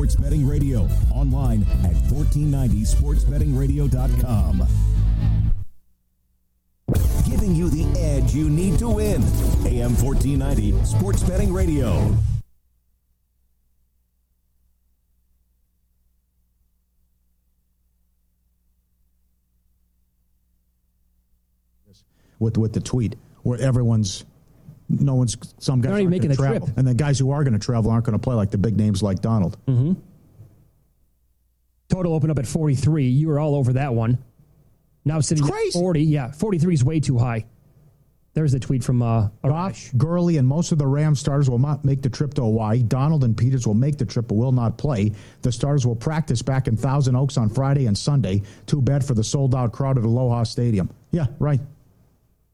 Sports Betting Radio. Online at 1490sportsbettingradio.com. Giving you the edge you need to win. AM 1490 Sports Betting Radio. With the tweet where some guys aren't making a travel, trip. and the guys who are going to travel aren't going to play, like the big names like Donald. Mm-hmm. Total opened up at 43. You were all over that one. Now sitting at 40. Yeah, 43 is way too high. There's the tweet from Goff, Gurley, and most of the Rams starters will not make the trip to Hawaii. Donald and Peters will make the trip but will not play. The starters will practice back in Thousand Oaks on Friday and Sunday. Too bad for the sold-out crowd at Aloha Stadium. Yeah, right.